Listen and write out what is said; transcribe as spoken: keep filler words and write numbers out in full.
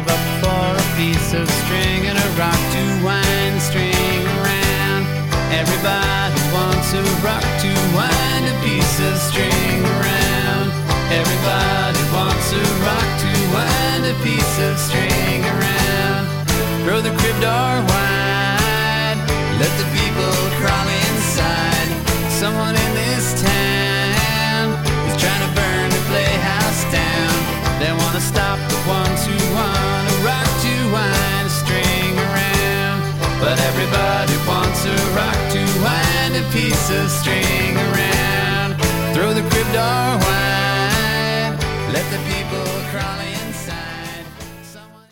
give up for a piece of string and a rock to wind the string around. Everybody wants a rock to wind a piece of string around. Everybody wants a rock to wind a piece of string